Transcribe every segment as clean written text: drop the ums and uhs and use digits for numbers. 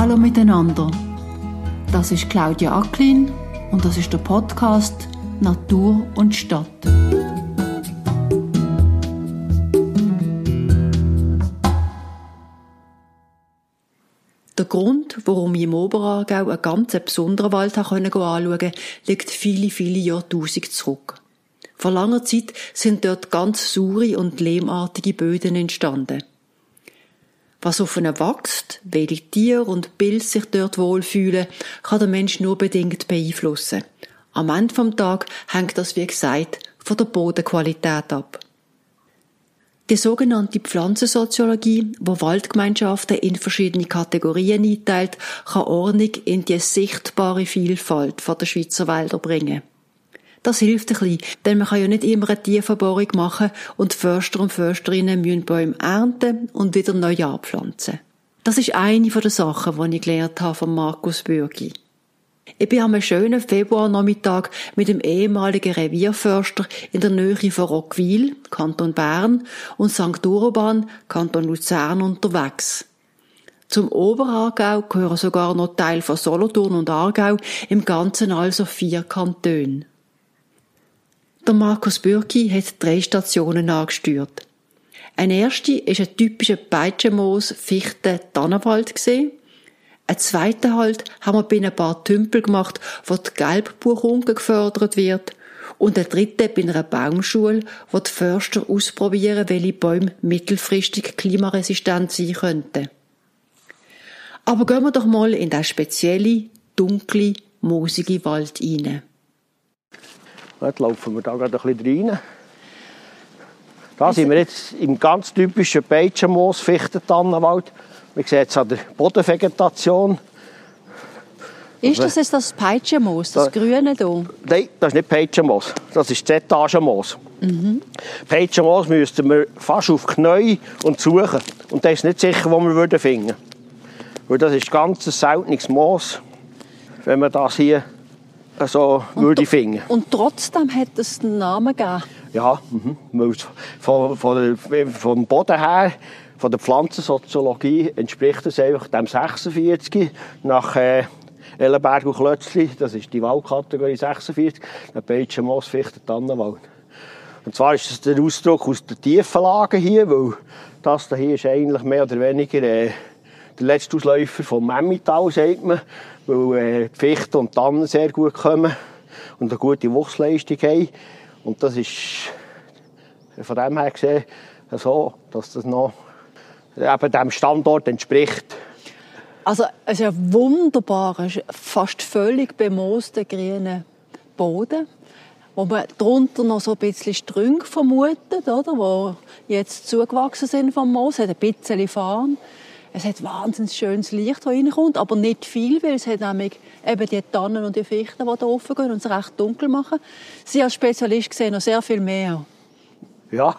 Hallo miteinander. Das ist Claudia Acklin und das ist der Podcast Natur und Stadt. Der Grund, warum ich im Oberaargau einen ganz besonderen Wald anschauen konnte, liegt viele Jahrtausende zurück. Vor langer Zeit sind dort ganz saure und lehmartige Böden entstanden. Was auf ihnen wächst, welche Tiere und Pilze sich dort wohlfühlen, kann der Mensch nur bedingt beeinflussen. Am Ende des Tages hängt das, wie gesagt, von der Bodenqualität ab. Die sogenannte Pflanzensoziologie, wo Waldgemeinschaften in verschiedene Kategorien einteilt, kann Ordnung in die sichtbare Vielfalt der Schweizer Wälder bringen. Das hilft ein bisschen, denn man kann ja nicht immer eine Tiefenbohrung machen und Förster und Försterinnen müssen Bäume ernten und wieder neu anpflanzen. Das ist eine der Sachen, die ich gelernt habe von Markus Bürgi. Ich bin am schönen Februarnachmittag mit dem ehemaligen Revierförster in der Nähe von Roggwil, Kanton Bern, und St. Urban, Kanton Luzern, unterwegs. Zum Oberaargau gehören sogar noch Teile von Solothurn und Aargau, im Ganzen also 4 Kantone. Der Markus Bürki hat 3 Stationen angesteuert. Eine erste war ein typischer Peitschenmoos-Fichten-Tannenwald. Ein zweiter Halt haben wir bei ein paar Tümpel gemacht, wo die Gelbbuchunke gefördert wird. Und ein dritter bei einer Baumschule, wo die Förster ausprobieren, welche Bäume mittelfristig klimaresistent sein könnten. Aber gehen wir doch mal in den speziellen, dunklen, moosigen Wald rein. Jetzt laufen wir da gerade ein bisschen rein. Da sind wir jetzt im ganz typischen Peitschenmoos-Fichten-Tannenwald. Man sieht es an der Bodenvegetation. Ist das jetzt das Peitschenmoos, das Grüne hier? Nein, das ist nicht Peitschenmoos. Das ist das Etagenmoos. Peitschenmoos müssten wir fast auf die Knie und suchen. Und das ist nicht sicher, wo wir finden würden. Weil das ist ganz ein seltenes Moos, wenn man das hier so würde finden. Und trotzdem hat es einen Namen gegeben? Ja, vom Boden her, von der Pflanzensoziologie entspricht es einfach dem 46 nach Ellenberg und Klötzli. Das ist die Waldkategorie 46, der Peitschenmoos, Fichten, Tannenwald. Und zwar ist das der Ausdruck aus der tiefen Lage hier, weil das hier ist eigentlich mehr oder weniger der letzte Ausläufer vom Emmental, sagt man, weil die Fichten und Tannen sehr gut kommen und eine gute Wuchsleistung haben. Und das ist von dem her gesehen so, dass das noch eben dem Standort entspricht. Also es ist ein wunderbarer, fast völlig bemooster grüner Boden, wo man darunter noch so ein bisschen Strünke vermutet, oder, wo jetzt zugewachsen sind vom Moos. Es hat ein bisschen Farn. Es hat wahnsinnig schönes Licht, das reinkommt, aber nicht viel, weil es hat nämlich eben die Tannen und die Fichten, die da offen gehen und es recht dunkel machen. Sie als Spezialist sehen noch sehr viel mehr. Ja,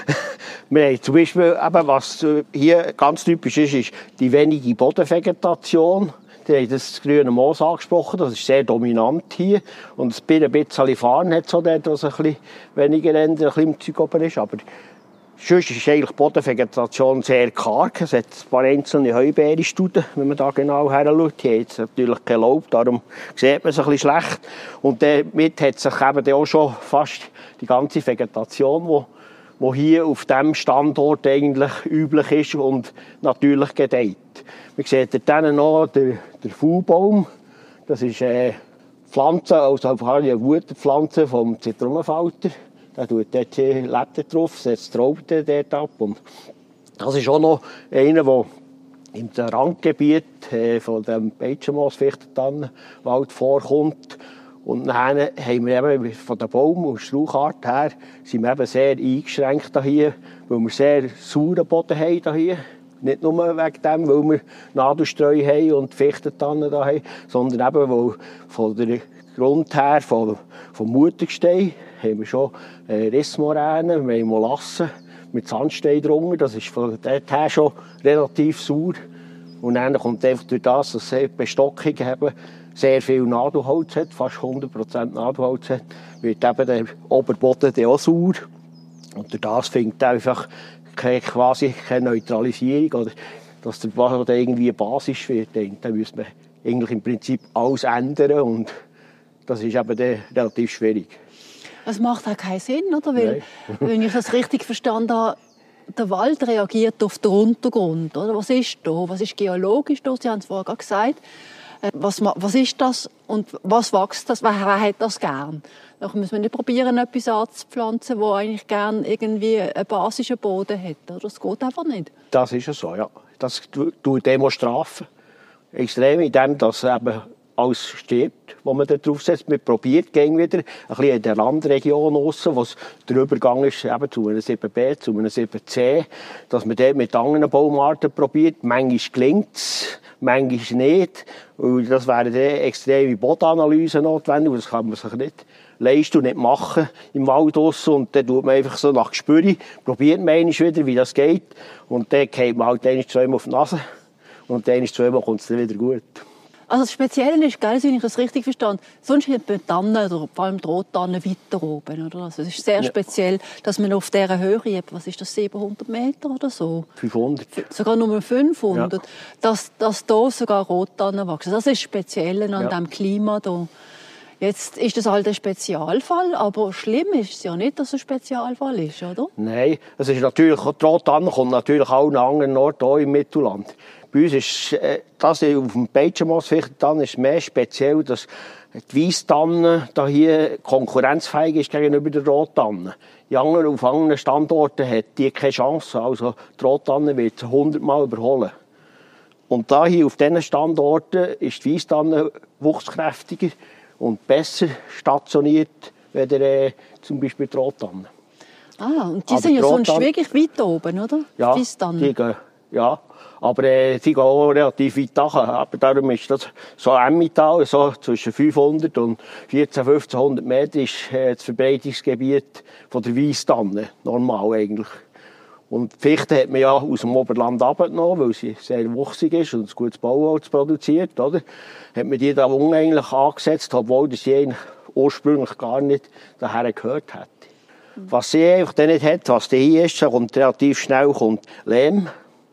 wir haben zum Beispiel, eben, was hier ganz typisch ist die wenige Bodenvegetation. Die haben das grüne Moos angesprochen, das ist sehr dominant hier. Und ein bisschen Farn hat so dort, was ein bisschen weniger ein bisschen Zeug oben ist. Aber sonst ist eigentlich die Bodenvegetation sehr karg. Es hat ein paar einzelne Heubeerenstuden, wenn man da genau her schaut. Die haben jetzt natürlich kein Laub, darum sieht man es ein bisschen schlecht. Und damit hat sich eben auch schon fast die ganze Vegetation, die hier auf diesem Standort eigentlich üblich ist und natürlich gedeiht. Man sieht dort noch den Fuhlbaum. Das ist eine Pflanze, also eine gute Pflanze vom Zitronenfalter. Der tut dort Letter drauf, setzt die Raupen dort ab. Und das ist auch noch einer, der im Randgebiet von dem Peitschenmoos-Fichten-Tannenwald vorkommt. Und dann haben wir eben von der Baum- und Strauchart her sind wir eben sehr eingeschränkt hier, weil wir sehr sauren Boden haben hier. Nicht nur wegen dem, weil wir Nadelstreu haben und Fichtentannen da haben, sondern eben, weil von der Grund her, vom Muttergestein, haben wir schon Rissmoränen, wir haben Molassen mit Sandstein drunter. Das ist von dort her schon relativ sauer. Und dann kommt einfach durch das, dass die Bestockung eben sehr viel Nadelholz hat, fast 100% Nadelholz hat, wird eben der Oberboden auch sauer. Und durch das findet einfach quasi keine Neutralisierung oder dass der Boden irgendwie basisch wird. Dann müsste man eigentlich im Prinzip alles ändern und das ist eben dann relativ schwierig. Es macht auch keinen Sinn, oder? Weil, wenn ich das richtig verstanden habe, der Wald reagiert auf den Untergrund. Oder? Was ist da? Was ist geologisch da? Sie haben es vorher gesagt. Was ist das und was wächst das? Wer hat das gern? Da müssen wir nicht probieren, etwas anzupflanzen, das eigentlich gern irgendwie einen basischen Boden hat. Oder? Das geht einfach nicht. Das ist ja so, ja. Das tut dem strafen. Extrem in dem, dass eben alles stirbt, was man da draufsetzt. Man probiert gegen wieder ein bisschen in der Landregion raus, wo der Übergang ist eben zu einem 7b, zu einem 7c, dass man dort mit anderen Baumarten probiert. Manchmal gelingt es, manchmal nicht. Und das wären dann extreme Bodenanalysen notwendig. Das kann man sich nicht leisten und nicht machen im Wald draussen. Und dann tut man einfach so nach Gespür, probiert man einmal wieder, wie das geht. Und dann geht man halt einmal zweimal auf die Nase. Und einmal zweimal kommt es dann wieder gut. Also das Spezielle ist, gell, wenn ich das richtig verstanden, sonst hat man Tannen, oder vor allem die Rottannen, weiter oben. Oder? Also es ist sehr speziell, dass man auf dieser Höhe, was ist das, 700 Meter oder so? 500. Sogar nur 500. Ja. Dass da sogar Rottannen wachsen. Das ist speziell an diesem Klima hier. Jetzt ist das halt ein Spezialfall, aber schlimm ist es ja nicht, dass es ein Spezialfall ist, oder? Nein, es ist natürlich, die Rotanne kommt natürlich auch an anderen Orten hier im Mittelland. Bei uns ist das auf dem Peitschenmoos-Fichtentanne ist mehr speziell, dass die Weisstanne hier konkurrenzfähig ist gegenüber der Rottanne. Auf anderen Standorten hat die keine Chance. Also die Rottanne wird 100-mal überholen. Und da hier auf diesen Standorten ist die Weisstanne wuchskräftiger und besser stationiert als zum Beispiel die Rottanne. Ah, und die sind ja sonst wirklich weit oben, oder? Ja, die gehen, ja. Aber sie gehen auch relativ weit nach. Aber darum ist das so Emmental, so zwischen 500 und 1400-1500 Meter ist das Verbreitungsgebiet von der Weisstanne. Normal eigentlich. Und die Fichte hat man ja aus dem Oberland abgenommen, weil sie sehr wuchsig ist und ein gutes Bauholz produziert. Oder? Hat man die da unten eigentlich angesetzt, obwohl sie eigentlich ursprünglich gar nicht daher gehört hätte. Was sie einfach nicht hat, was die hier ist, kommt relativ schnell Lehm.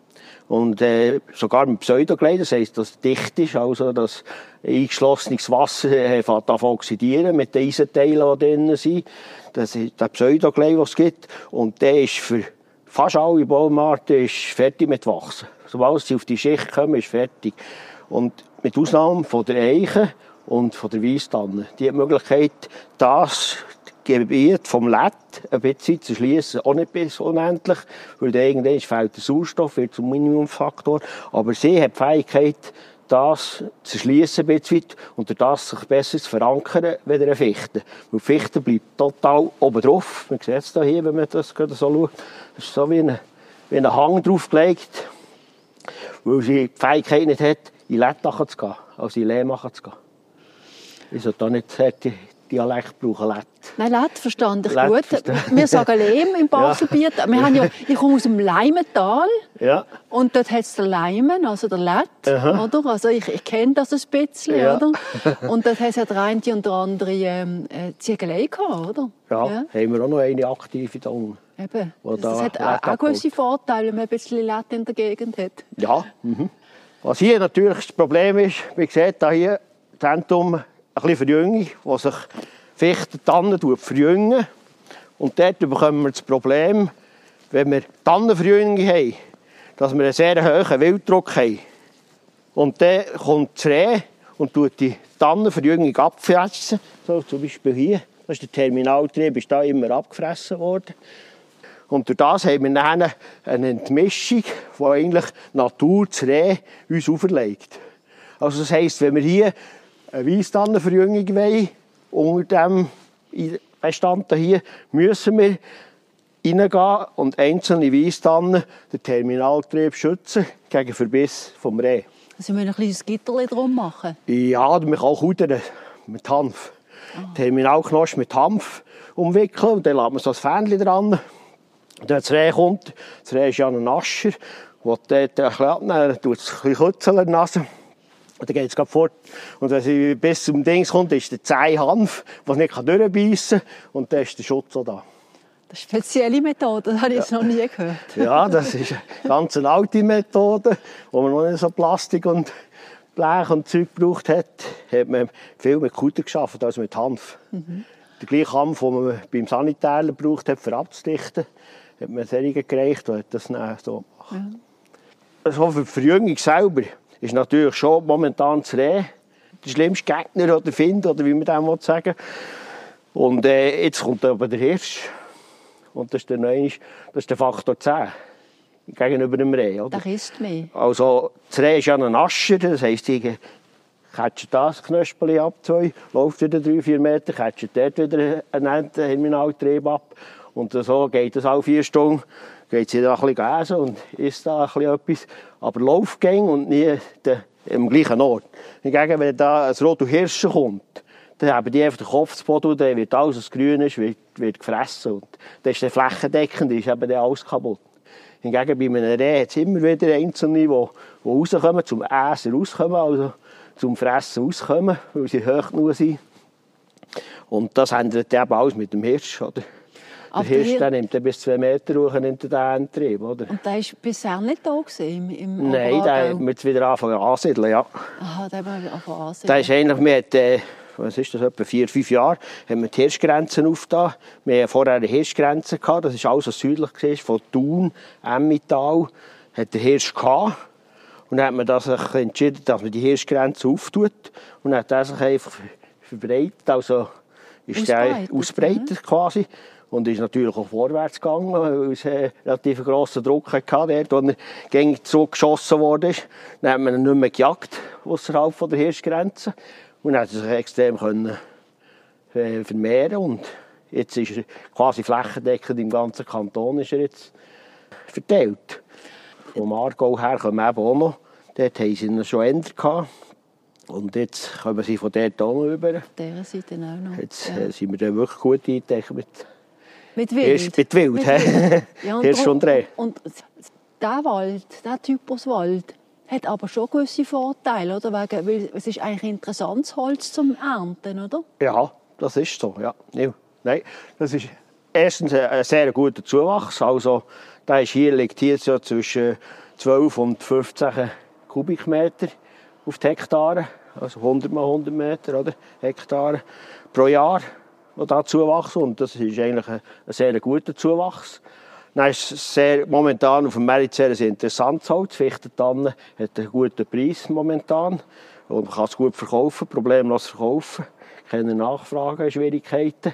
Und sogar mit Pseudogleis, das heisst, dass es dicht ist, also dass eingeschlossenes Wasser fängt an zu oxidieren mit den Eisenteilen, die drin sind. Das ist der Pseudogleis, den es gibt. Und der ist für fast alle Baumarten ist fertig mit Wachsen. Sobald sie auf die Schicht kommen, ist fertig. Und mit Ausnahme von der Eiche und von der Weisstanne. Die hat die Möglichkeit, das Gebiet vom Lett ein bisschen zu schließen, auch nicht bis unendlich, weil irgendwann fehlt der Sauerstoff, wird zum Minimumfaktor. Aber sie hat die Fähigkeit, das zu schließen ein bisschen und durch das sich besser zu verankern wie eine Fichte. Weil die Fichte bleibt total oben drauf. Man sieht es hier, wenn man das so schaut. Das ist so wie ein Hang draufgelegt, weil sie die Fähigkeit nicht hat, in Lett nachzugehen, also in Lehm nachzugehen. Ich sollte da nicht Dialekt brauchen, Lett. Nein, Lett verstand ich gut. Wir sagen Lehm im Baselbiet. Ja. Ich komme aus dem Leimental. Ja. Und dort hat es den Leimen, also der Lett. Oder? Also ich kenne das ein bisschen. Ja. Oder? Und dort hat es ja der eine und der andere Ziegelei gehabt, oder? Ja, haben wir auch noch eine aktive da unten. Eben. Das hat auch gewisse Vorteile, wenn man ein bisschen Lett in der Gegend hat. Ja. Was hier natürlich das Problem ist, wie gesagt, hier Zentrum ein bisschen Verjüngung, wo sich Fichten, Tannen verjüngen. Und dort bekommen wir das Problem, wenn wir Tannenverjüngung haben, dass wir einen sehr hohen Wilddruck haben. Und dann kommt das Reh und tut die Tannenverjüngung abfressen. So, zum Beispiel hier, das ist der Terminaltrieb, ist da immer abgefressen worden. Und durch das haben wir dann eine Entmischung, die eigentlich die Natur, das Reh, uns auferlegt. Also das heisst, wenn wir hier eine Weisstannenverjüngung wollen, unter diesem Bestand hier, müssen wir reingehen und einzelne Weisstannen den Terminaltrieb schützen gegen Verbiss vom Reh. Also wir müssen ein kleines Gitterchen drum machen? Ja, man kann auch Kudern mit Hanf. Terminalknosch mit Hanf umwickeln und dann lässt man so ein Fähnchen dran. Und wenn das Reh kommt, das Reh ist ja ein Nascher, der dort ein bisschen abnehmen, tut es ein bisschen Kützeln in die Nase. Und dann geht es gerade fort. Und wenn sie bis zum Dings kommt, ist der zähe Hanf, der nicht durchbeissen kann. Und dann ist der Schutz auch da. Das ist eine spezielle Methode, das habe ich jetzt noch nie gehört. Ja, das ist eine ganz alte Methode, wo man noch nicht so Plastik und Blech und Zeug gebraucht hat. Hat man viel mit Kutter gearbeitet als mit Hanf. Der gleiche Hanf, den man beim Sanitärler gebraucht hat, für abzudichten, hat man Serien gereicht und hat das dann so gemacht. Ja. Also für die Verjüngung selber ist natürlich schon momentan das Reh der schlimmste Gegner oder Find, oder wie man das sagen will. Und jetzt kommt aber der Hirsch. Und das ist der Faktor 10 gegenüber dem Reh. Oder? Der isst mehr. Also das Reh ist ja ein Ascher, das heisst, ich catche das Knöspeli ab, läuft wieder 3-4 Meter, catche dort wieder einen Terminaltrieb ab. Und so geht es alle 4 Stunden. Geht sie da ein bisschen essen und isst da ein bisschen etwas. Aber Laufgänge und nie am gleichen Ort. Hingegen, wenn da ein roter Hirsch kommt, dann haben die einfach den Kopf zu Boden und dann wird alles, was grün ist, wird gefressen. Und dann ist der flächendeckend, ist eben dann alles kaputt. Hingegen bei einem Reh hat es immer wieder Einzelne, die rauskommen, zum Essen rauskommen, also zum Fressen rauskommen, weil sie hoch genug sind. Und das ändert eben alles mit dem Hirsch. Oder? Der Hirsch der nimmt bis 2 Meter hoch in den Antrieb. Oder? Und der war bisher nicht da im Nein, der haben wir jetzt wieder anfangen ansiedeln, ja. Aha, den haben wir anfangen ansiedeln. Der ist eigentlich, was ist das, etwa 4-5 Jahre, haben wir die Hirschgrenzen aufgetan. Wir hatten vorher eine Hirschgrenze gehabt, das war alles, was südlich war, von Thun, Emmental, hat der Hirsch gehabt. Und dann hat man sich entschieden, dass man die Hirschgrenze auftut. Und dann hat er sich einfach verbreitet, also ist der ausbreitet quasi. Und ist natürlich auch vorwärts gegangen, weil es einen relativ grossen Druck hatte, dort, wo er gängig zurückgeschossen wurde. Dann hat man ihn nicht mehr gejagt, ausserhalb der Hirschgrenze. Und dann hat er sich extrem vermehren. Und jetzt ist er quasi flächendeckend im ganzen Kanton ist er jetzt verteilt. Vom Aargau her kommen wir eben auch noch. Dort haben sie ihn schon ändert gehabt. Und jetzt kommen sie von dort auch noch rüber. Auf dieser Seite auch noch. Jetzt sind wir dann wirklich gut eingedeckt mit Wild. Mit Wild. Ja, Hirsch und Reh. Und dieser Wald, dieser Typus Wald, hat aber schon gewisse Vorteile, oder? Weil es ist eigentlich interessantes Holz zum Ernten, oder? Ja, das ist so. Ja. Nein, das ist erstens ein sehr guter Zuwachs. Also, liegt hier so zwischen 12 und 15 Kubikmeter auf die Hektare. Also 100 mal 100 Meter, oder? Hektare pro Jahr, die da zuwachsen. Und das ist eigentlich ein sehr guter Zuwachs. Dann ist es momentan auf dem Markt sehr interessantes Holz. Fichtentanne hat einen guten Preis momentan. Und man kann es gut verkaufen, problemlos verkaufen. Keine Nachfrageschwierigkeiten.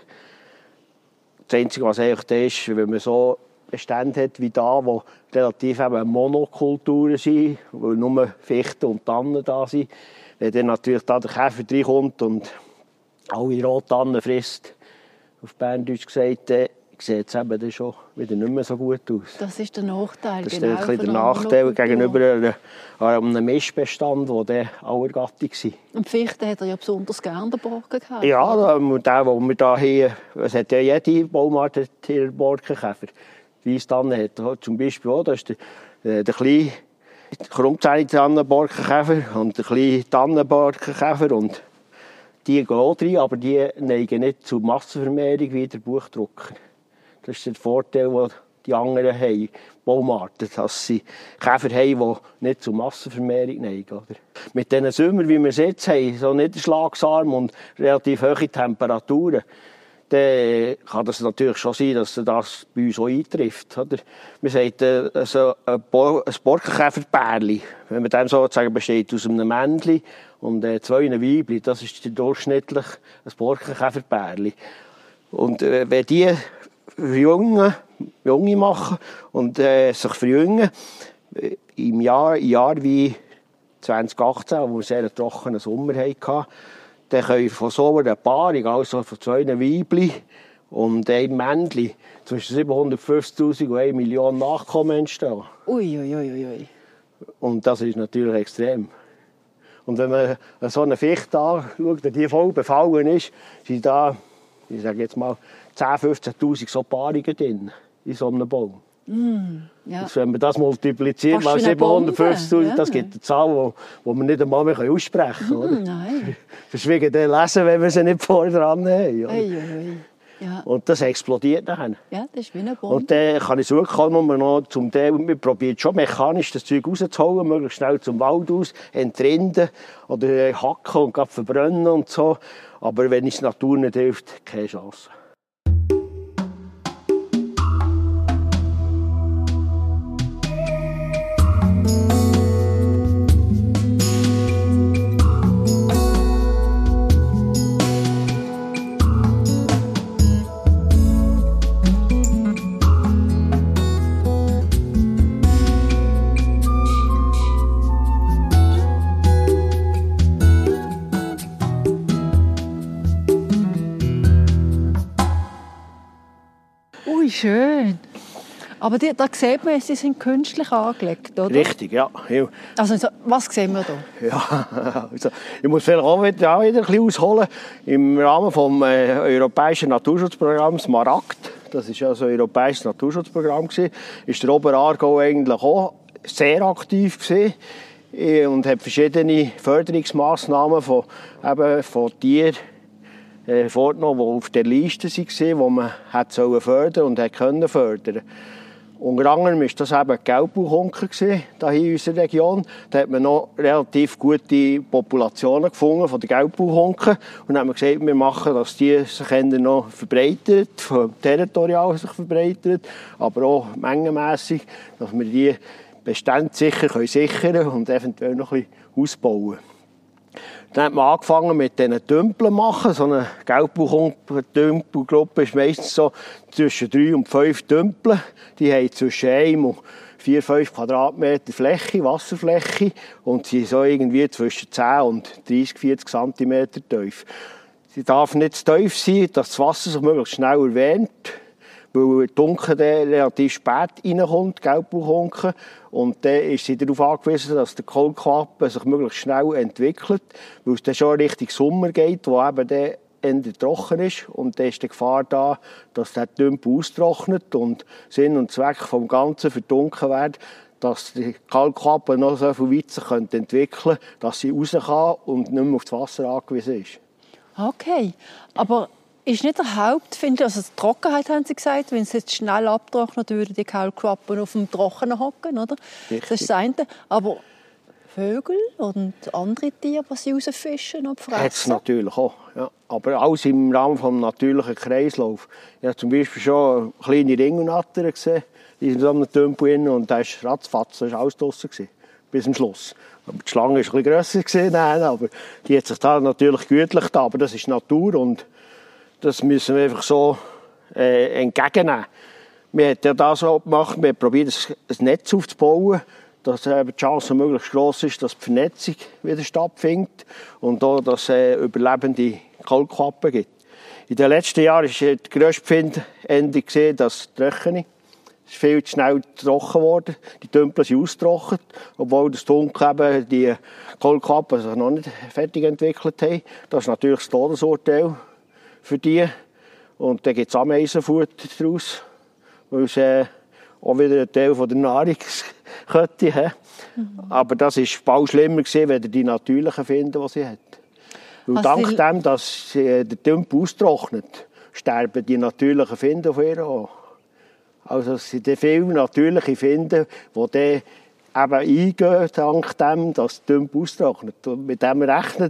Das Einzige, was eigentlich da ist, wenn man so Bestände hat wie da, wo relativ eben Monokulturen sind, wo nur Fichten und Tannen da sind, wenn dann natürlich da der Käfer reinkommt und alle Rottannen frisst, auf Berndeutsch gesagt, sieht es eben dann schon wieder nicht mehr so gut aus. Das ist der Nachteil. Das ist genau, ein der Nachteil gegenüber einem Mischbestand, der allergattig war. Und Fichten hat er ja besonders gerne den Borkenkäfer. Ja, den wir hier haben, es hat ja jede Baumart hier Borkenkäfer. Die Weisstanne hat zum Beispiel auch, das ist der kleine krummzähnige Tannenborkenkäfer und der kleine Tannenborkenkäfer. Und die gehen auch rein, aber die neigen nicht zur Massenvermehrung wie der Buchdrucker. Das ist der Vorteil, den die anderen haben, Baumarten, dass sie Käfer haben, die nicht zur Massenvermehrung neigen. Oder? Mit diesen Sommern, wie wir es jetzt haben, so niederschlagsarm und relativ hohe Temperaturen, dann kann das natürlich schon sein, dass das bei uns auch eintrifft. Oder? Man sagt, also ein Borkenkäferpärli, wenn man dem sozusagen besteht aus einem Männchen und 2 Weibchen, das ist durchschnittlich ein Borkenkäferpärli. Und wenn die Junge machen und sich verjüngen, im Jahr wie 2018, wo wir einen sehr trockenen Sommer hatten, dann können von so einer Paarung, also von 2 Weibchen und einem Männchen, zwischen 750'000 und 1 Million Nachkommen entstehen. Ui. Und das ist natürlich extrem. Und wenn man so eine Fichte anschaut, die voll befallen ist, sind da, ich sage jetzt mal, 10.000, 15'000 so Paarungen drin, in so einem Baum. Ja. Also wenn man das multipliziert mal 750'000, das gibt eine Zahl, die wir nicht einmal mehr aussprechen können. Nein. Das ist wegen dem Lesen, wenn wir sie nicht vorher dran haben. Ja. Und das explodiert dann. Ja, das ist wie eine Bombe. Und dann kann ich es wirklich auch nur noch zum Teil, man probiert schon mechanisch das Zeug rauszuholen, möglichst schnell zum Wald aus, entrinden oder hacken und gerade verbrennen und so. Aber wenn es die Natur nicht hilft, keine Chance. Ui, schön. Aber da sieht man, sie sind künstlich angelegt, oder? Richtig, ja. Also, was sehen wir da? Ja, also, ich muss vielleicht auch wieder ein bisschen ausholen. Im Rahmen des europäischen Naturschutzprogramms SMARAGD, das war ja so ein europäisches Naturschutzprogramm, war der Oberaargau eigentlich auch sehr aktiv gewesen und hat verschiedene Förderungsmaßnahmen von Tieren vorgenommen, die auf der Liste waren, die man fördern und fördern konnte. Unter anderem war das eben die Gelbbauchunke hier in unserer Region. Da hat man noch relativ gute Populationen gefunden von der Gelbbauchunke. Und dann haben wir gesagt, wir machen, dass die sich noch verbreitert, territorial sich verbreitert, aber auch mengenmässig, dass wir die Bestände sicher sichern und eventuell noch ein bisschen ausbauen. Dann hat man angefangen mit diesen Tümpeln zu machen. So eine Gelbbauchunke-Tümpelgruppe ist meistens so zwischen 3 und 5 Tümpeln. Die haben zwischen 1 und 4-5 Quadratmeter Fläche, Wasserfläche. Und sie sind so irgendwie zwischen 10 und 30-40 cm tief. Sie darf nicht zu tief sein, dass das Wasser sich möglichst schnell erwärmt. Weil die Unke relativ spät reinkommt, die Gelbbauchunke. Und dann ist sie darauf angewiesen, dass der Kaulquappen sich möglichst schnell entwickelt, weil es dann schon Richtung Sommer geht, wo eben dann Ende trocken ist. Und dann ist die Gefahr da, dass der Tümpel austrocknet. Und Sinn und Zweck vom Ganzen für die Unke wäre, dass die Kaulquappe noch so viel weit sich entwickeln könnte, dass sie raus kann und nicht mehr auf das Wasser angewiesen ist. Okay, aber ist nicht der Hauptfind, also die Trockenheit, haben Sie gesagt, wenn es jetzt schnell abtrocknet, würden die Kaulquappen auf dem Trockenen hocken, oder? Richtig. Das ist das eine. Aber Vögel und andere Tiere, die sie rausfischen und fressen? Hat es natürlich auch, ja. Aber alles im Rahmen des natürlichen Kreislaufs. Ich habe zum Beispiel schon kleine Ringelnattern gesehen, die sind in so einem Tümpel drin und da ist ratzfatz, da war alles draussen, bis zum Schluss. Aber die Schlange war ein bisschen grösser, aber die hat sich da natürlich gütlich, aber das ist Natur und das müssen wir einfach so entgegennehmen. Wir haben ja das so gemacht, wir haben probiert, ein Netz aufzubauen, dass die Chance möglichst gross ist, dass die Vernetzung wieder stattfindet und auch, dass es überlebende Kaulquappen gibt. In den letzten Jahren ist die grösste Findende gesehen, dass die Trockenung ist viel zu schnell trocken geworden. Die Tümpel sind ausgetrocknet, obwohl das Dunkel eben die Kaulquappen sich noch nicht fertig entwickelt haben. Das ist natürlich das Todesurteil für die. Und dann gibt es Ameisenfutter daraus, weil es auch wieder ein Teil von der Nahrungskette hat. Aber das war bald schlimmer gewesen, als die natürlichen Finden, die sie hat. Weil dank dem, dass der Tümpel austrocknet, sterben die natürlichen Finden von ihr auch. Also es sind viele natürliche Finden, die dann eben eingehen, dank dem, dass der Tümpel austrocknet. Und mit dem rechnet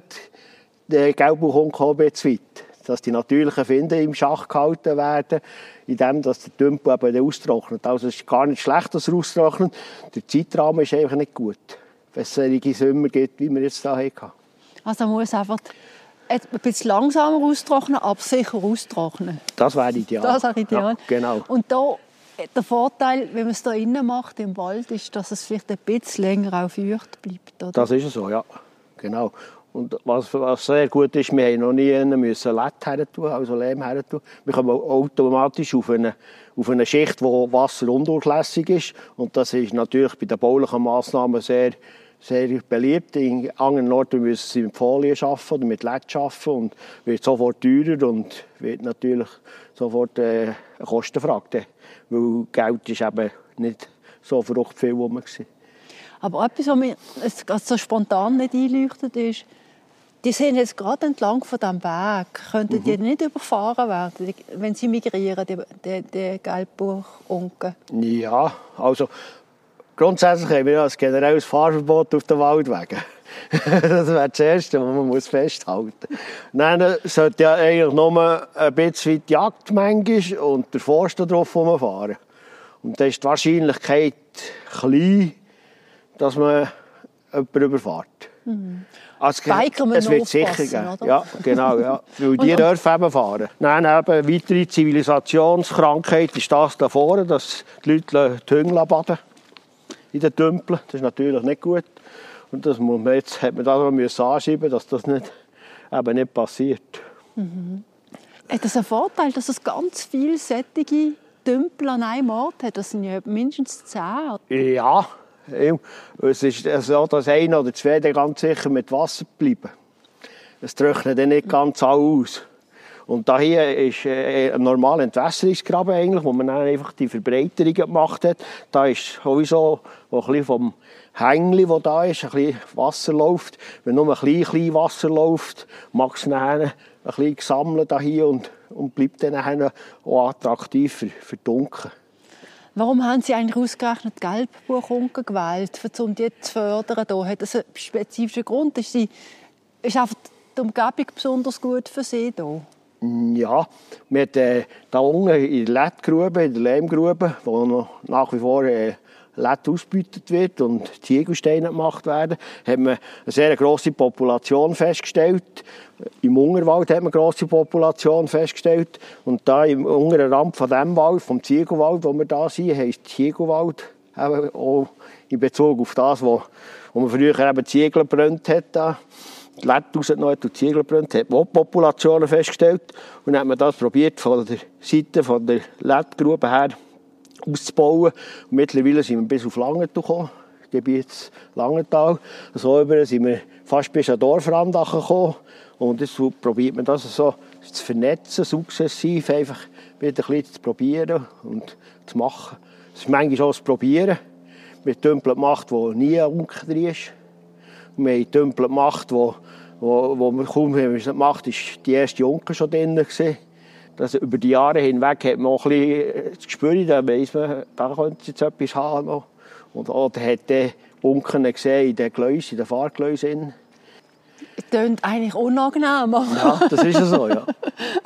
der Gelbbauchunke zu weit, dass die natürlichen Finden im Schach gehalten werden, indem dass der Tümpel eben austrocknet. Also es ist gar nicht schlecht, dass er austrocknet. Der Zeitrahmen ist einfach nicht gut, wenn es solche Sommer gibt, wie wir jetzt hier hatten. Also man muss einfach ein bisschen langsamer austrocknen, aber sicher austrocknen. Das wäre ideal. Das wäre ideal. Ja, genau. Und da, der Vorteil, wenn man es hier innen macht, im Wald, ist, dass es vielleicht ein bisschen länger auch feucht bleibt. Oder? Das ist so, ja. Genau. Und was sehr gut ist, wir mussten noch nie Lett her tun, also Lehm her tun. Wir kommen automatisch auf eine Schicht, wo Wasser undurchlässig ist. Und das ist natürlich bei den baulichen Massnahmen sehr, sehr beliebt. In anderen Orten müssen sie mit Folien arbeiten oder mit Lett arbeiten und wird sofort teurer und wird natürlich sofort eine Kostenfrage. Weil Geld ist eben nicht so verrückt viel rum. Aber etwas, was mir so spontan nicht einleuchtet, ist, Die sind jetzt gerade entlang von diesem Weg. Könnten die nicht überfahren werden, wenn sie migrieren, die Gelbbuchunken? Ja, also grundsätzlich haben wir ein generelles Fahrverbot auf den Waldwegen. Das wäre das Erste, was man festhalten muss. Dann sollte ja eigentlich nur ein bisschen die Jagd manchmal und der Forst drauf fahren. Und dann ist die Wahrscheinlichkeit klein, dass man jemanden überfährt. Also, Biker müssen es wird sicher geben. oder? Ja, genau. Ja. Weil die dürfen eben fahren. Dann eben weitere Zivilisationskrankheit ist das da vorne, dass die Leute die Hunde baden in den Tümpeln. Das ist natürlich nicht gut. Und das muss man jetzt, hat man da anschieben, dass das eben nicht passiert. Hat das einen Vorteil, dass es ganz viele sättige Tümpel an einem Ort hat? Das sind ja mindestens 10. Ja. Es ist so, dass 1 oder 2 dann ganz sicher mit Wasser bleiben. Es trocknet dann nicht ganz aus. Und da hier ist ein normaler Entwässerungsgraben eigentlich, wo man dann einfach die Verbreiterung gemacht hat. Da ist sowieso ein bisschen vom Hängli, das da ist, ein bisschen Wasser läuft. Wenn nur ein bisschen Wasser läuft, mag es dann ein bisschen gesammelt hier und bleibt dann auch attraktiv für die Unken. Warum haben Sie eigentlich ausgerechnet Gelbbuchunken gewählt, um die zu fördern? Hat das einen spezifischen Grund? Ist einfach die Umgebung besonders gut für Sie hier? Ja, wir haben da unten in der Lettgrube, in der Lehmgrube, wo noch nach wie vor Lett ausgebeutet wird und Ziegelsteine gemacht werden, haben wir eine sehr grosse Population festgestellt. Im Unterwald hat man eine grosse Population festgestellt. Und da im unteren Rand von diesem Wald, vom Ziegelwald, wo wir da sind, heisst Ziegelwald, auch in Bezug auf das, wo man früher eben Ziegel gebrannt hat. Da. Die Lett rausgenommen und Ziegel gebrannt hat man auch Populationen festgestellt. Und dann hat man das probiert, von der Seite von der Lettgrube her auszubauen. Und mittlerweile sind wir bis auf Langenthal gekommen, Gebiet Langenthal. So sind wir fast bis an Dorfrand gekommen. Und jetzt probiert man das so zu vernetzen, sukzessiv einfach wieder ein bisschen zu probieren und zu machen. Es ist manchmal auch das Probieren. Wir haben Tümpel gemacht, wo nie ein Unken drin ist. Wir haben Tümpel gemacht, wo man kaum, wenn man es nicht macht, ist die erste Unken schon drin gewesen. Das über die Jahre hinweg hat man auch ein bisschen das Gespür, da weiss man, da könnte jetzt etwas haben. Oder hat der Unken gesehen in den Gleisen, in den Fahrgleisen. Das klingt eigentlich unangenehm. Ja, das ist ja so, ja.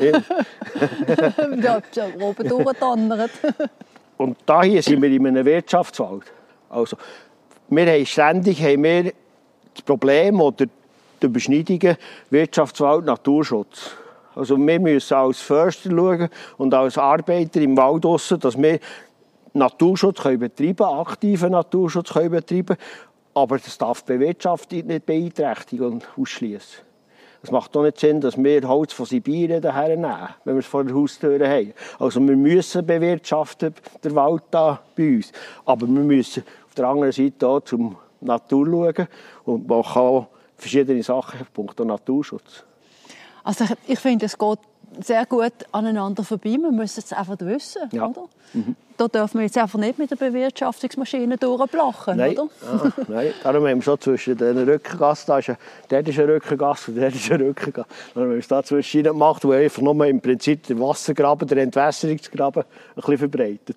Ja, oben durchdonnert. Und da hier sind wir in einem Wirtschaftswald. Also, wir haben ständig das Problem oder die Überschneidungen Wirtschaftswald, Naturschutz. Also wir müssen als Förster schauen und als Arbeiter im Wald draussen, dass wir Naturschutz betreiben können, aktiven Naturschutz betreiben können. Aber das darf die Bewirtschaftung nicht beeinträchtigen und ausschließen. Es macht doch nicht Sinn, dass wir Holz von Sibirien daher nehmen, wenn wir es vor der Haustür haben. Also wir müssen bewirtschaften, den Wald da bei uns. Aber wir müssen auf der anderen Seite auch zur Natur schauen und man kann auch verschiedene Sachen punkto Naturschutz. Also ich finde, es geht sehr gut aneinander vorbei. Wir müssen es einfach wissen, ja. Oder? Da dürfen wir jetzt einfach nicht mit der Bewirtschaftungsmaschine durchblachen, nein. Oder? Nein, darum haben wir schon zwischen den Rückengassen, dort ist eine Rückengasse und dort ist eine Rückengasse. Dann haben wir es da zwischen gemacht, wo einfach nur im Prinzip der Wassergraben, der Entwässerungsgraben ein bisschen verbreitet.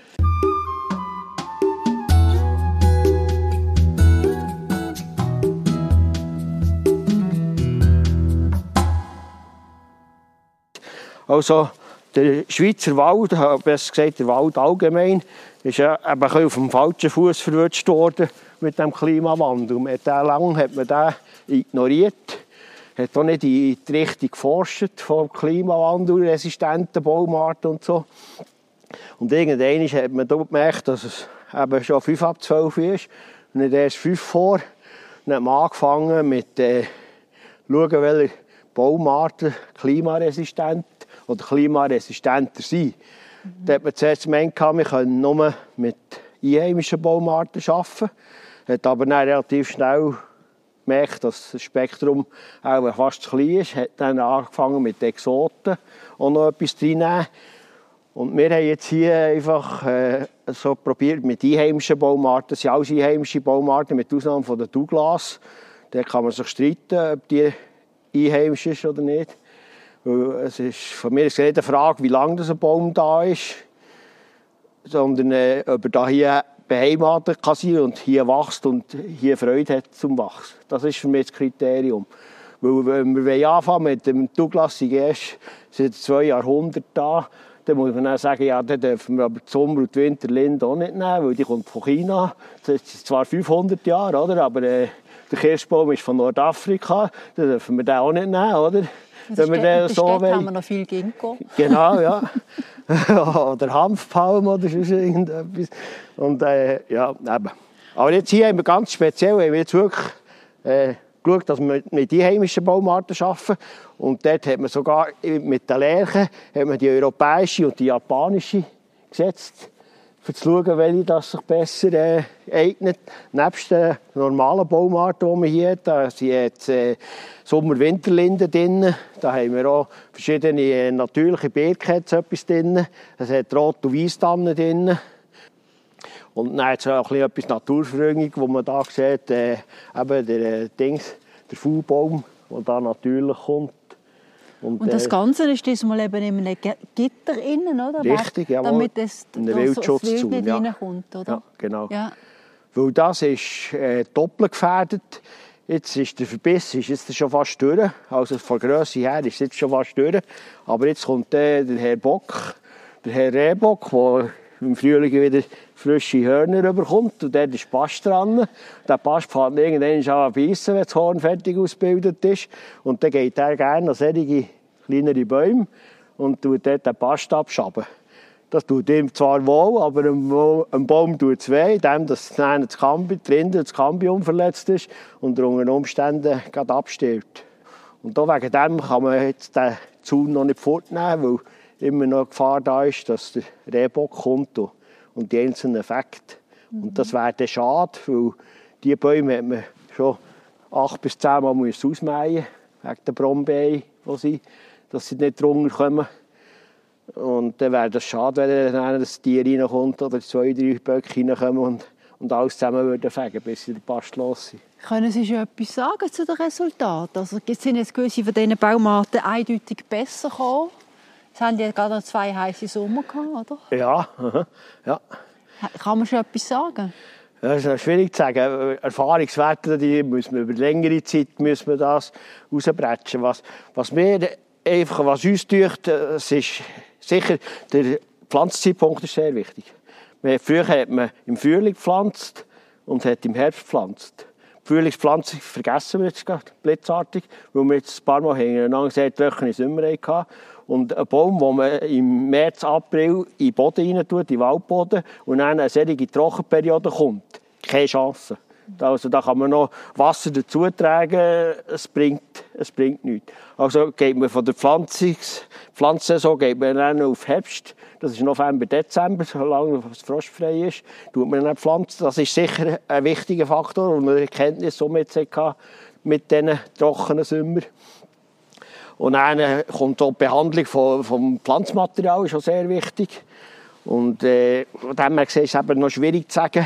Also der Schweizer Wald, besser gesagt der Wald allgemein, ist ja eben auf dem falschen Fuß verwutscht worden mit dem Klimawandel. Lange hat man den ignoriert, hat auch nicht in die Richtung geforscht von klimawandelresistenten Baumarten und so. Und irgendwann hat man gemerkt, dass es eben schon 5 ab 12 ist, nicht erst 5 vor. Dann hat man angefangen mit schauen, welche Baumarten klimaresistent oder klimaresistenter sind. Da hat man zuerst gemeint, wir können nur mit einheimischen Baumarten arbeiten. Hat aber dann relativ schnell gemerkt, dass das Spektrum auch fast zu klein ist. Hat dann angefangen mit Exoten auch noch etwas reinzunehmen. Und wir haben jetzt hier einfach so probiert mit einheimischen Baumarten. Das sind alles einheimische Baumarten, mit Ausnahme von der Douglas. Da kann man sich streiten, ob die einheimisch ist oder nicht. Weil es ist von mir nicht eine Frage, wie lange ein Baum da ist, sondern ob er da hier beheimatet kann sein und hier wächst und hier Freude hat zum Wachsen. Das ist für mich das Kriterium. Weil wenn wir anfangen mit dem Douglas Sigest, seit 2 Jahrhunderten da, dann muss man dann sagen, ja, dann dürfen wir aber die Sommer- und die Winterlinde auch nicht nehmen, weil die kommt von China. Das ist zwar 500 Jahre, oder? Aber der Kirschbaum ist von Nordafrika, dann dürfen wir den auch nicht nehmen, oder? Wenn wir den so wollen. Haben wir noch viel Ginkgo. Genau, ja. Oder Hanfpalm oder sonst irgendetwas. Und ja, eben. Aber jetzt hier haben wir ganz speziell, haben wir jetzt wirklich geschaut, dass wir mit einheimischen Baumarten arbeiten. Und dort hat man sogar mit den Lärchen hat man die europäische und die japanische gesetzt, um zu schauen, welche das sich besser eignet. Nebst den normalen Baumarten, die man hier hat, da sind jetzt Sommer-Winterlinden drin. Da haben wir auch verschiedene natürliche Birken etwas drin. Es hat Rot- und Weisstannen drin. Und dann hat es auch etwas Naturverjüngung, wo man da sieht, eben der Faulbaum, der da natürlich kommt. Und das Ganze ist diesmal eben in einem Gitter innen, oder? Richtig, ja. Damit es in den Wildschutz nicht reinkommt, oder? Ja, genau. Ja. Weil das ist doppelt gefährdet. Jetzt ist der Verbiss jetzt schon fast durch. Also von der Grösse her ist es jetzt schon fast durch. Aber jetzt kommt der Herr Bock, der Herr Rehbock, der im Frühling wieder frische Hörner bekommt. Und dort ist Pasch dran. Der Pasch fängt irgendwann an zu beißen, wenn das Horn fertig ausgebildet ist. Und dann geht er gerne an solche kleinere Bäume und tut dort den Pasch abschaben. Das tut ihm zwar wohl, aber ein Baum tut es weh, dem, dass das Cambium verletzt ist und er unter Umständen gerade abstirbt. Und da wegen dem kann man jetzt den Zaun noch nicht fortnehmen, weil immer noch Gefahr da ist, dass der Rehbock kommt und die einzelnen Effekte. Und das wäre dann schade, weil diese Bäume hat man schon 8 bis 10 Mal ausmähen, wegen der Brombeeren, dass sie nicht drunter kommen. Und dann wäre das schade, wenn dann das Tier reinkommt oder 2, 3 Böcke reinkommen und alles zusammen würden fegen, bis sie Pasch los sind. Können Sie schon etwas sagen zu den Resultaten? Also, sind jetzt gewisse von diesen Baumarten eindeutig besser gekommen? Es haben ja gerade noch 2 heiße Sommer gehabt, oder? Ja, ja. Kann man schon etwas sagen? Das ist noch schwierig zu sagen. Erfahrungswerte, die müssen wir über längere Zeit müssen wir das rausbrechen. Was uns tut, es ist sicher, der Pflanzzeitpunkt ist sehr wichtig. Früher hat man im Frühling gepflanzt und hat im Herbst gepflanzt. Die Frühlingspflanzung vergessen wir jetzt gerade blitzartig, weil wir jetzt ein paar Mal hintereinander sehr trockene Sommer hatten. Und ein Baum, den man im März, April in den Boden rein tut, in den Waldboden, und dann eine solche Trockenperiode kommt, keine Chance. Also da kann man noch Wasser dazu tragen, es bringt nichts. Also geht man von der Pflanzsaison geht man dann auf Herbst, das ist November, Dezember, solange es frostfrei ist, tut man dann pflanzen. Das ist sicher ein wichtiger Faktor, und eine Erkenntnis somit mit diesen trockenen Sommern. Und dann kommt auch die Behandlung vom Pflanzmaterial, ist auch sehr wichtig. Und von dem her gesehen ist es eben noch schwierig zu sagen,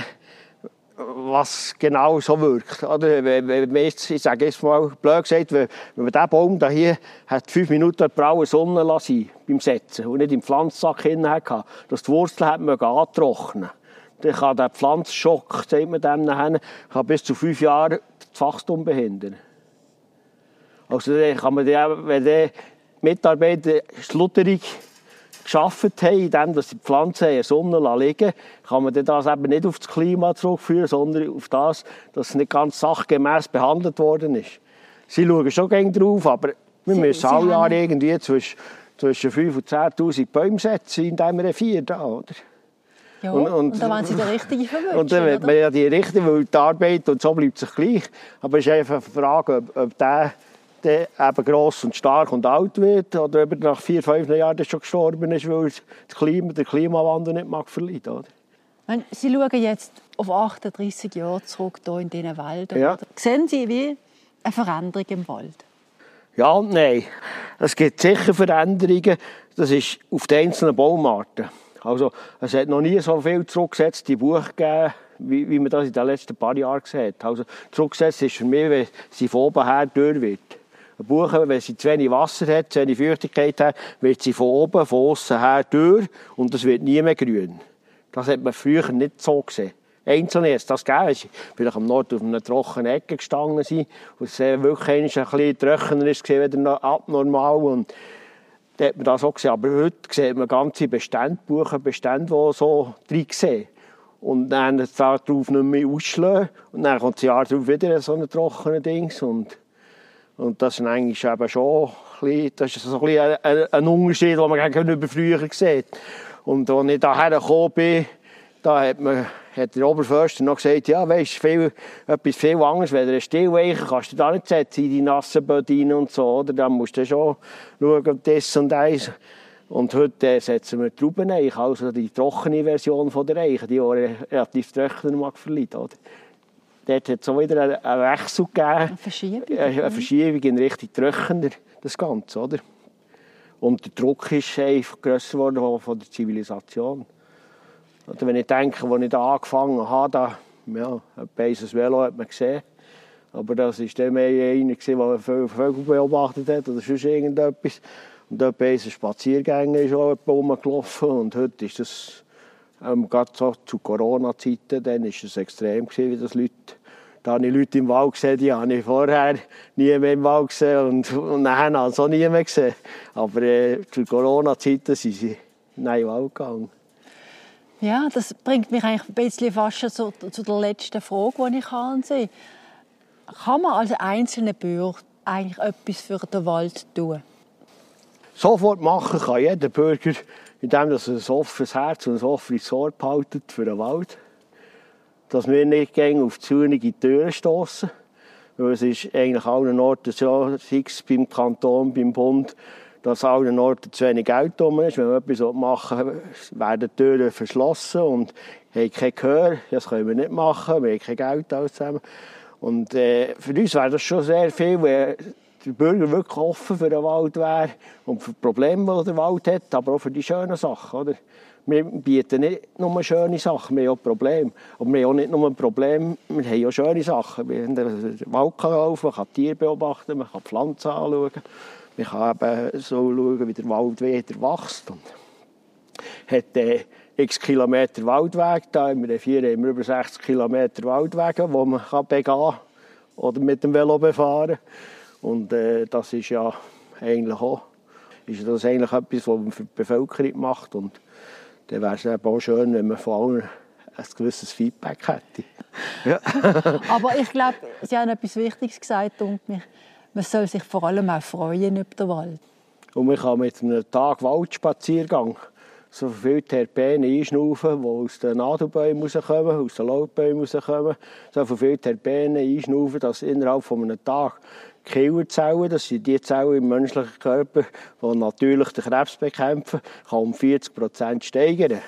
was genau so wirkt. Oder? Ich sage jetzt mal blöd gesagt, wenn man diesen Baum hier hat 5 Minuten pralle Sonne lassen beim Setzen und nicht im Pflanzsack hinein hatte, dass die Wurzeln antrocknen. Dann kann der Pflanzschock, sagt man dem nachher, kann bis zu 5 Jahre das Wachstum behindern. Also kann man wenn die Mitarbeiter schludderig gearbeitet haben, indem die Pflanzen in der Sonne liegen, kann man das eben nicht auf das Klima zurückführen, sondern auf das, dass es nicht ganz sachgemäß behandelt worden ist. Sie schauen schon gerne drauf, aber wir müssen alle Jahre irgendwie zwischen 5.000 und 10.000 Bäume setzen in diesem Revier da, oder? Ja, und da wollen Sie die richtige verwünschen, und dann wird man ja die richtige, weil die Arbeit und so bleibt sich gleich. Aber es ist einfach eine Frage, ob der eben gross und stark und alt wird, oder ob er nach 4, 5 Jahren schon gestorben ist, weil der Klimawandel nicht mag verleiden, oder? Sie schauen jetzt auf 38 Jahre zurück hier in diesen Wäldern. Ja. Sehen Sie wie eine Veränderung im Wald? Ja und nein. Es gibt sicher Veränderungen. Das ist auf den einzelnen Baumarten. Also, es hat noch nie so viel zurückgesetzte Buche gegeben, wie man das in den letzten paar Jahren gesehen hat. Also, zurückgesetzt ist für mich, wenn sie von oben her durch wird. Eine Buche, wenn sie zu wenig Wasser hat, zu wenig Feuchtigkeit hat, wird sie von oben, von außen her durch und es wird nie mehr grün. Das hat man früher nicht so gesehen. Einzelne hat es das gegeben, weil vielleicht am Nord auf einer trockenen Ecke gestanden sind und es wirklich ein bisschen trockener ist, wieder abnormal. Und da hat man das auch gesehen. Aber heute sieht man ganze Bestände, Buchenbestände, die so drin sehen. Und dann das Jahr darauf nicht mehr ausschlagen. Und dann kommt das Jahr darauf wieder so ein trockenes Ding. Und das ist eigentlich eben schon das ist so ein Unterschied, den man gegenüber früher sieht. Und als ich hierher gekommen bin, da hat der Oberförster noch gesagt, ja, weisst etwas viel anderes, wenn du einen Stillweichen kannst du da nicht setzen in die nassen Böden und so, oder? Dann musst du schon schauen, das und eins. Und heute setzen wir Traubeneichen, also die trockene Version von der Eiche, die relativ trockener mag verleiden, oder? Dort hat es auch wieder einen Wechsel gegeben. Eine Verschiebung in Richtung trockener, das Ganze, oder? Und der Druck ist einfach grösser geworden von der Zivilisation. Oder wenn ich denke, als ich da angefangen habe, ein Velo hat man gesehen. Aber das war dann mehr einer, der Vögel beobachtet hat oder sonst irgendetwas. Und dort bei unseren Spaziergängen ist auch jemand rumgelaufen. Und heute ist das, gerade so zu Corona-Zeiten, dann war es extrem gewesen, wie das Leute. Da habe ich Leute im Wald gesehen, die habe ich vorher nie mehr im Wald gesehen und nachher habe ich auch nie mehr gesehen. Aber zu Corona-Zeiten sind sie in den Wald gegangen. Ja, das bringt mich eigentlich ein bisschen fast schon zu der letzten Frage, die ich habe. Kann man als einzelner Bürger eigentlich etwas für den Wald tun? Sofort machen kann jeder Bürger, indem er ein offenes Herz und ein offenes Ohr behaltet für den Wald. Dass wir nicht auf zunige Türen stossen. Weil es ist eigentlich allen Orten so, sei es beim Kanton, beim Bund, dass an allen Orten zu wenig Geld drum ist. Wenn wir etwas machen will, werden die Türen verschlossen und haben kein Gehör. Das können wir nicht machen, wir haben kein Geld alles zusammen. Und für uns wäre das schon sehr viel, wenn der Bürger wirklich offen für den Wald wäre und für die Probleme, die der Wald hat, aber auch für die schönen Sachen. Oder? Wir bieten nicht nur schöne Sachen, wir haben auch Probleme. Aber wir haben auch nicht nur ein Problem, wir haben auch schöne Sachen. Wir haben den Wald laufen, man kann Tiere beobachten, man kann Pflanzen anschauen. Man kann eben so schauen, wie der Wald wieder wächst. Und hat x Kilometer Waldweg. Da haben wir über 60 Kilometer Waldwege, die man begehen kann oder mit dem Velo befahren. Und das ist ja eigentlich auch etwas, was man für die Bevölkerung macht. Und dann wäre es auch schön, wenn man von allen ein gewisses Feedback hätte. Ja. Aber ich glaube, Sie haben etwas Wichtiges gesagt und man soll sich vor allem auch freuen über den Wald. Und man kann mit einem Tag Waldspaziergang so viele Terpene einschnaufen, die aus den Nadelbäumen rauskommen, aus den Laubbäumen rauskommen. So viele Terpene einschnaufen, dass innerhalb von einem Tag Killerzellen, das sind die Zellen im menschlichen Körper, die natürlich den Krebs bekämpfen, kann um 40% steigern.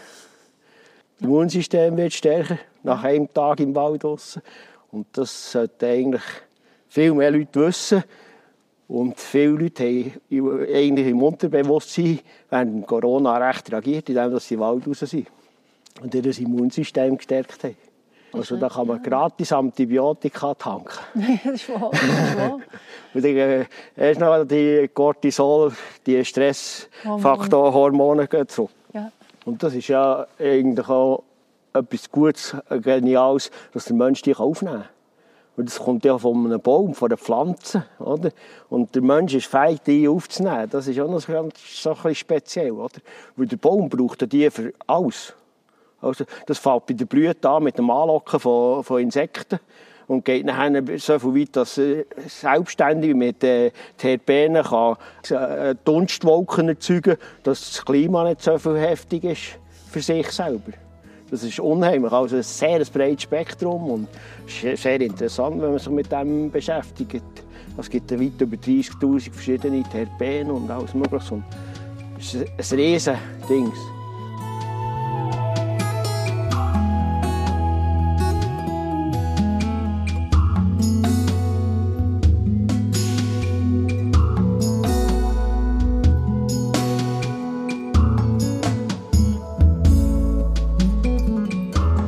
Das Immunsystem wird stärker nach einem Tag im Wald draussen. Und das sollten eigentlich viel mehr Leute wissen. Und viele Leute haben eigentlich im Unterbewusstsein während Corona recht reagiert, indem sie im Wald raus sind und ihr Immunsystem gestärkt haben. Also da kann man gratis Antibiotika tanken. Das ist wahr. Das ist wahr. Und erst noch die Cortisol, die Stressfaktorhormone gehen zurück. Ja. Und das ist ja eigentlich auch etwas Gutes, Geniales, dass der Mensch die aufnehmen kann. Und das kommt ja von einem Baum, von einer Pflanze. Oder? Und der Mensch ist fähig, die aufzunehmen. Das ist auch noch so ein bisschen speziell. Oder? Weil der Baum braucht die für alles. Also, das fängt bei der Blüte an mit dem Anlocken von Insekten und geht nachher so viel weit, dass selbstständig mit Terpenen Dunstwolken erzeugen kann, dass das Klima nicht so viel heftig ist für sich selber. Das ist unheimlich, also ein sehr breites Spektrum und sehr interessant, wenn man sich mit dem beschäftigt. Es gibt weit über 30'000 verschiedene Terpene und alles Mögliche. Und es ist ein riesen Ding.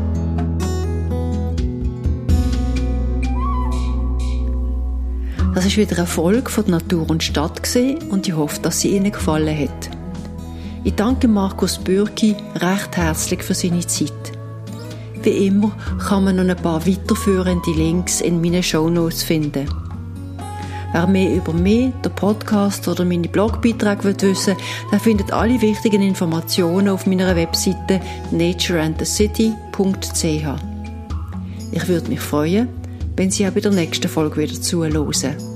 Das Das war wieder eine Folge von Natur und Stadt und ich hoffe, dass sie Ihnen gefallen hat. Ich danke Markus Bürki recht herzlich für seine Zeit. Wie immer kann man noch ein paar weiterführende Links in meinen Shownotes finden. Wer mehr über mich, den Podcast oder meine Blogbeiträge wissen will, der findet alle wichtigen Informationen auf meiner Webseite natureandthecity.ch. Ich würde mich freuen, wenn Sie auch bei der nächsten Folge wieder zuhören.